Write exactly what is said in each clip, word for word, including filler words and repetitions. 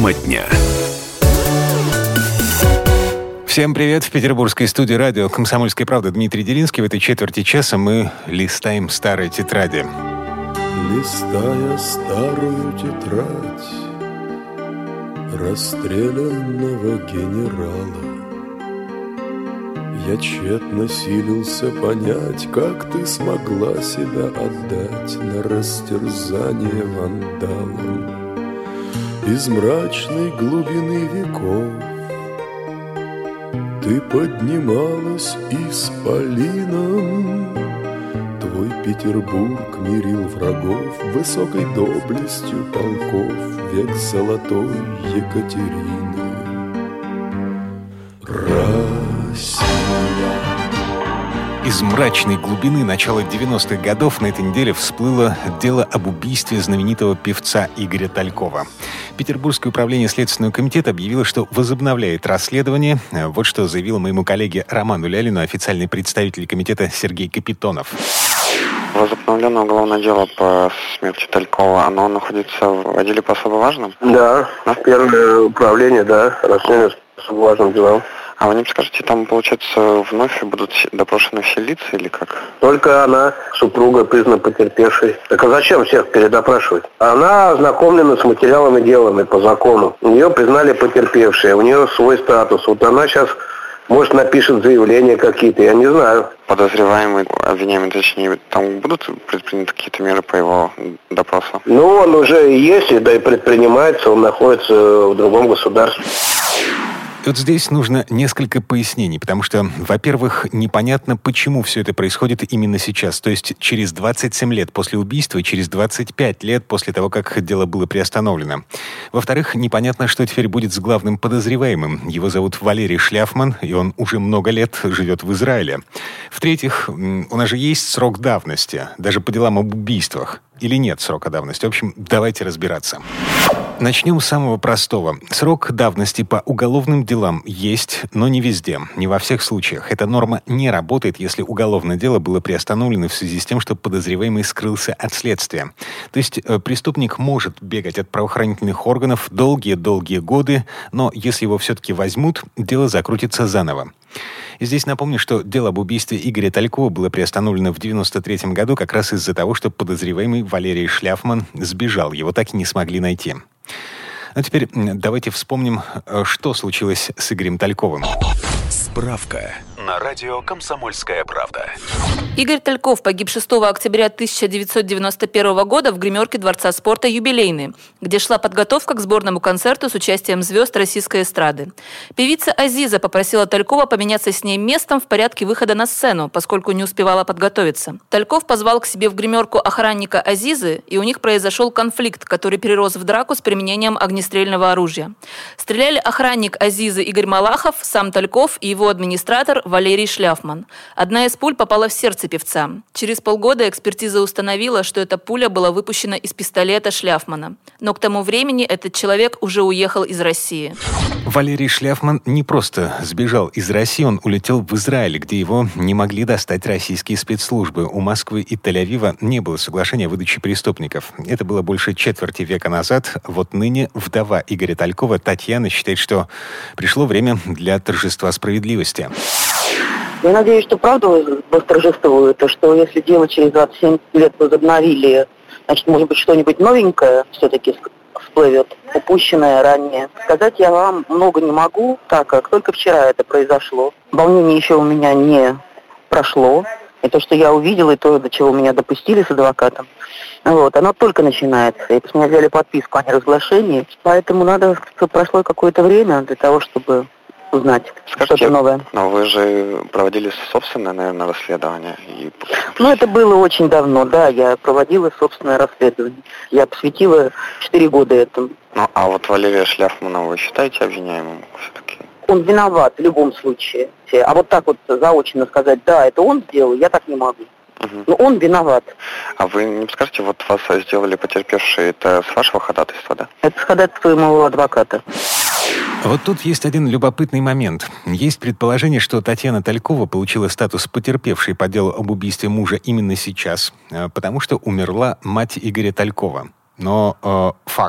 Тема дня. Всем привет! В петербургской студии радио «Комсомольская правда» Дмитрий Делинский. В этой четверти часа мы листаем старые тетради. Листая старую тетрадь расстрелянного генерала, я тщетно силился понять, как ты смогла себя отдать на растерзание вандалам. Из мрачной глубины веков ты поднималась исполином. Твой Петербург мирил врагов высокой доблестью полков, век золотой Екатерины. Россия. Из мрачной глубины начала девяностых годов на этой неделе всплыло дело об убийстве знаменитого певца Игоря Талькова. Петербургское управление Следственного комитета объявило, что возобновляет расследование. Вот что заявил моему коллеге Роману Лялину официальный представитель комитета Сергей Капитонов. Возобновленное уголовное дело по смерти Талькова, оно находится в отделе по особо важным? Да, да? Первое управление, да, расследует по особо важным делам. А вы не подскажете, там, получается, вновь будут допрошены все лица или как? Только она, супруга, признана потерпевшей. Так а зачем всех передопрашивать? Она ознакомлена с материалами делами по закону. Ее признали потерпевшей, у нее свой статус. Вот она сейчас, может, напишет заявления какие-то, я не знаю. Подозреваемый, обвиняемый, точнее, там будут предприняты какие-то меры по его допросу? Ну, он уже есть, да и предпринимается, он находится в другом государстве. Вот здесь нужно несколько пояснений, потому что, во-первых, непонятно, почему все это происходит именно сейчас, то есть через двадцать семь лет после убийства и через двадцать пять лет после того, как дело было приостановлено. Во-вторых, непонятно, что теперь будет с главным подозреваемым. Его зовут Валерий Шляфман, и он уже много лет живет в Израиле. В-третьих, у нас же есть срок давности, даже по делам об убийствах. Или нет срока давности? В общем, давайте разбираться. Начнем с самого простого. Срок давности по уголовным делам есть, но не везде, не во всех случаях. Эта норма не работает, если уголовное дело было приостановлено в связи с тем, что подозреваемый скрылся от следствия. То есть э, преступник может бегать от правоохранительных органов долгие-долгие годы, но если его все-таки возьмут, дело закрутится заново. И здесь напомню, что дело об убийстве Игоря Талькова было приостановлено в девяносто третьем году как раз из-за того, что подозреваемый Валерий Шляфман сбежал. Его так и не смогли найти. А теперь давайте вспомним, что случилось с Игорем Тальковым. Справка на радио «Комсомольская правда». Игорь Тальков погиб шестого октября тысяча девятьсот девяносто первого года в гримерке Дворца спорта «Юбилейный», где шла подготовка к сборному концерту с участием звезд российской эстрады. Певица Азиза попросила Талькова поменяться с ней местом в порядке выхода на сцену, поскольку не успевала подготовиться. Тальков позвал к себе в гримерку охранника Азизы, и у них произошел конфликт, который перерос в драку с применением огнестрельного оружия. Стреляли охранник Азизы Игорь Малахов, сам Тальков и его администратор Валерий Шляфман. Одна из пуль попала в сердце певца. Через полгода экспертиза установила, что эта пуля была выпущена из пистолета Шляфмана. Но к тому времени этот человек уже уехал из России. Валерий Шляфман не просто сбежал из России, он улетел в Израиль, где его не могли достать российские спецслужбы. У Москвы и Тель-Авива не было соглашения о выдаче преступников. Это было больше четверти века назад. Вот ныне вдова Игоря Талькова Татьяна считает, что пришло время для торжества справедливости. Я надеюсь, что правда восторжествует, и что если дело через двадцать семь лет возобновили, значит, может быть, что-нибудь новенькое все-таки всплывет, упущенное ранее. Сказать я вам много не могу, так как только вчера это произошло. Волнение еще у меня не прошло. И то, что я увидела, и то, до чего меня допустили с адвокатом, вот, оно только начинается. И с меня взяли подписку о неразглашении, поэтому надо, чтобы прошло какое-то время для того, чтобы узнать Скажите, что-то новое. Но вы же проводили собственное, наверное, расследование. И... Ну, это было очень давно, да. Я проводила собственное расследование. Я посвятила четыре года этому. Ну, а вот Валерия Шляфмана вы считаете обвиняемым все-таки? Он виноват в любом случае. А вот так вот заочно сказать, да, это он сделал, я так не могу. Угу. Но он виноват. А вы не подскажете, вот вас сделали потерпевшие, это с вашего ходатайства, да? Это с ходатайства моего адвоката. Вот тут есть один любопытный момент. Есть предположение, что Татьяна Талькова получила статус потерпевшей по делу об убийстве мужа именно сейчас, потому что умерла мать Игоря Талькова. Но э, факт.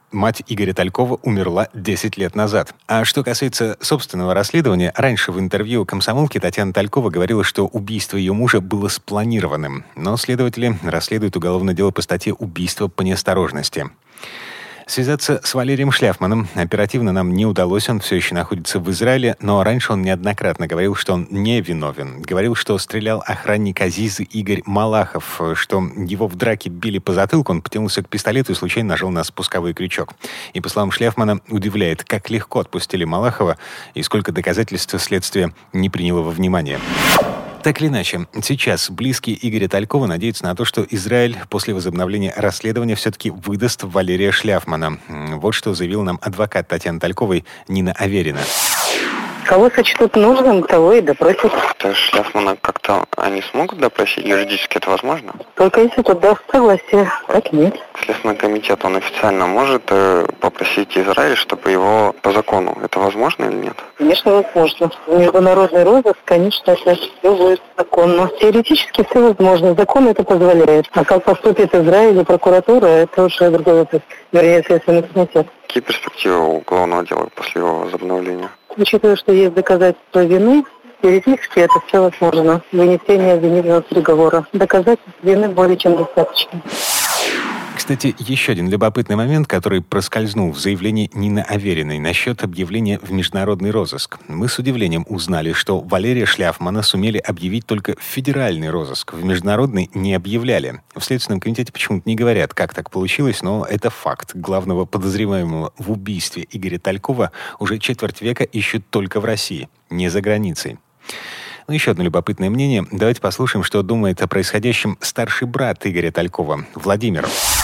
Мать Игоря Талькова умерла десять лет назад. А что касается собственного расследования, раньше в интервью «Комсомолке» Татьяна Талькова говорила, что убийство ее мужа было спланированным. Но следователи расследуют уголовное дело по статье «Убийство по неосторожности». Связаться с Валерием Шляфманом оперативно нам не удалось, он все еще находится в Израиле, но раньше он неоднократно говорил, что он не виновен. Говорил, что стрелял охранник Азизы Игорь Малахов, что его в драке били по затылку, он потянулся к пистолету и случайно нажал на спусковой крючок. И, по словам Шляфмана, удивляет, как легко отпустили Малахова и сколько доказательств следствие не приняло во внимание. Так или иначе, сейчас близкие Игоря Талькова надеются на то, что Израиль после возобновления расследования все-таки выдаст Валерия Шляфмана. Вот что заявил нам адвокат Татьяны Тальковой Нина Аверина. Кого сочтут нужным, того и допросят. То есть Шляфмана как-то они смогут допросить? Юридически это возможно? Только если тот даст согласие, так нет. Следственный комитет, он официально может э, попросить Израиль, чтобы его по закону. Это возможно или нет? Конечно, возможно. Международный розыск, конечно, это все будет законно. Теоретически все возможно. Закон это позволяет. А как поступит Израиль и прокуратура, это уже другой вопрос. Вернее, Следственный комитет. Какие перспективы у уголовного дела после его возобновления? Учитывая, что есть доказательства вины, теоретически это все возможно. Вынесение обвинительного приговора. Доказательств вины более чем достаточно. Кстати, еще один любопытный момент, который проскользнул в заявлении Нины Авериной насчет объявления в международный розыск. Мы с удивлением узнали, что Валерия Шляфмана сумели объявить только в федеральный розыск. В международный не объявляли. В Следственном комитете почему-то не говорят, как так получилось, но это факт. Главного подозреваемого в убийстве Игоря Талькова уже четверть века ищут только в России, не за границей. Ну, еще одно любопытное мнение. Давайте послушаем, что думает о происходящем старший брат Игоря Талькова, Владимир.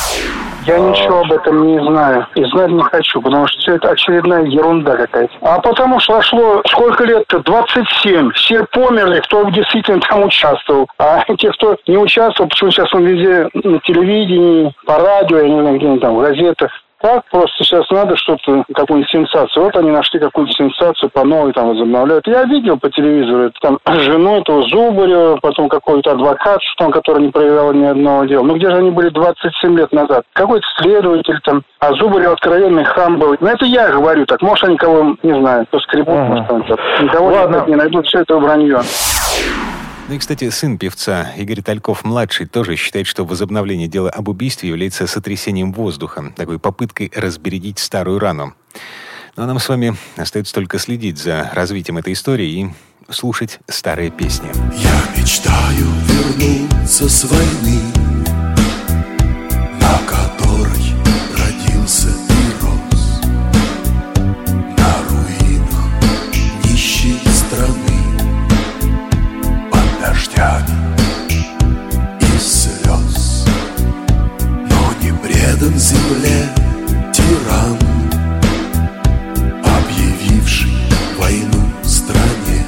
Я ничего об этом не знаю и знать не хочу, потому что все это очередная ерунда какая-то. А потому что прошло сколько лет-то? двадцать семь. Все померли, кто действительно там участвовал. А те, кто не участвовал, почему сейчас он везде на телевидении, по радио, я не знаю, где-нибудь там, в газетах. Так, просто сейчас надо что-то, какую-нибудь сенсацию. Вот они нашли какую-то сенсацию, по новой там возобновляют. Я видел по телевизору, это там жену этого Зубарева, потом какой-то адвокат, что он, который не проявлял ни одного дела. Ну где же они были двадцать семь лет назад? Какой-то следователь там, а Зубарев откровенный хам был. Ну это я говорю так, может они кого, не знаю, поскребут, ага. может там, никого Ладно. не найдут, все это вранье. Ну и, кстати, сын певца Игорь Тальков-младший тоже считает, что возобновление дела об убийстве является сотрясением воздуха, такой попыткой разбередить старую рану. Ну а нам с вами остается только следить за развитием этой истории и слушать старые песни. Я мечтаю вернуться с войны, на которой родился и рос, на руинах нищей страны, дождями и слез, но не предан земле тиран, объявивший войну стране,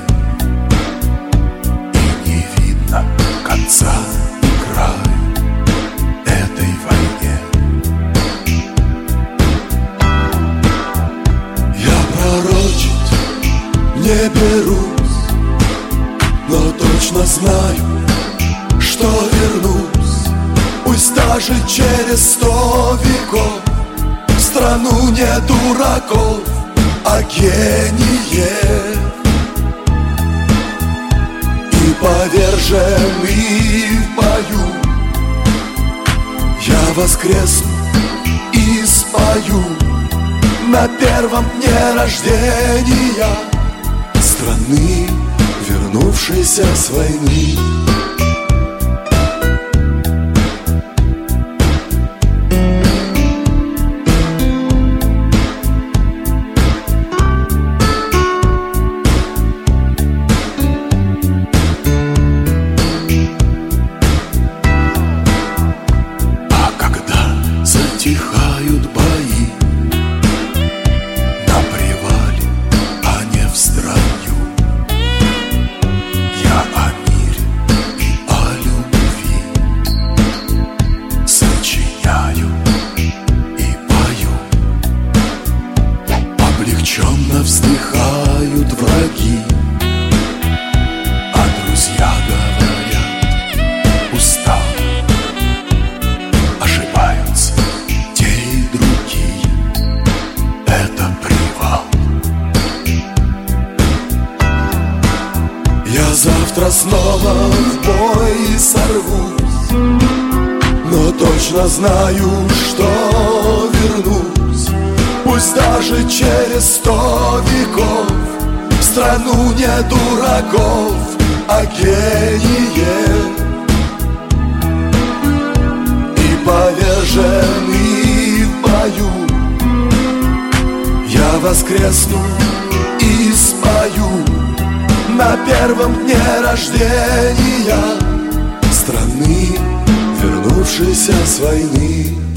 и не видно конца и края этой войне. Я пророчить не берусь, но точно знаю, что вернусь, пусть даже через сто веков, в страну не дураков, а гениев. И поверженный в бою я воскресну и спою на первом дне рождения страны, вернувшийся с войны. А когда затихают бои на привале, а не в строю, я о мире точно знаю, что вернусь, пусть даже через сто веков, в страну не дураков, а гениев. И поверженный в бою я воскресну и спою на первом дне рождения страны, вернувшейся с войны.